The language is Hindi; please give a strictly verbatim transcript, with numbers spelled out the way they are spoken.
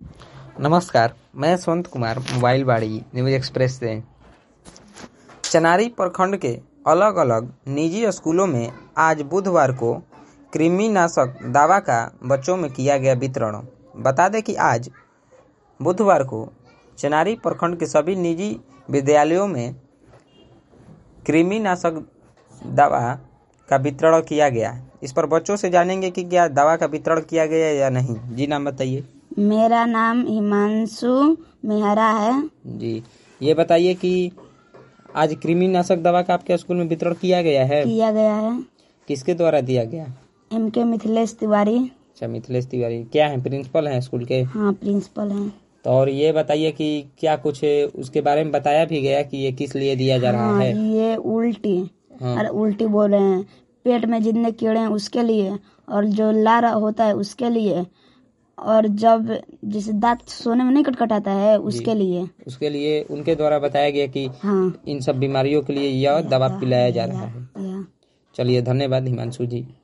नमस्कार, मैं यशवंत कुमार मोबाइल बाड़ी न्यूज एक्सप्रेस से। चनारी प्रखंड के अलग अलग निजी स्कूलों में आज बुधवार को कृमिनाशक दवा का बच्चों में किया गया वितरण। बता दें कि आज बुधवार को चनारी प्रखंड के सभी निजी विद्यालयों में कृमिनाशक दवा का वितरण किया गया। इस पर बच्चों से जानेंगे कि क्या दवा का वितरण किया गया या नहीं। जी, नाम बताइए। मेरा नाम हिमांशु मेहरा है। जी, ये बताइए कि आज कृमिनाशक दवा का आपके स्कूल में वितरण किया गया है? किया गया है। किसके द्वारा दिया गया? एम के मिथिलेश तिवारी। अच्छा, मिथिलेश तिवारी क्या है, प्रिंसिपल हैं स्कूल के? हाँ, प्रिंसिपल हैं। तो और ये बताइए कि क्या कुछ उसके बारे में बताया भी गया कि ये किस लिए दिया जा रहा हाँ, है? ये उल्टी हाँ। और उल्टी बोल रहे हैं, पेट में जितने कीड़े हैं उसके लिए, और जो लार होता है उसके लिए, और जब जैसे दांत सोने में नहीं कटकटाता है उसके लिए उसके लिए उनके द्वारा बताया गया कि हाँ, इन सब बीमारियों के लिए यह दवा पिलाया जा रहा है। चलिए, धन्यवाद हिमांशु जी।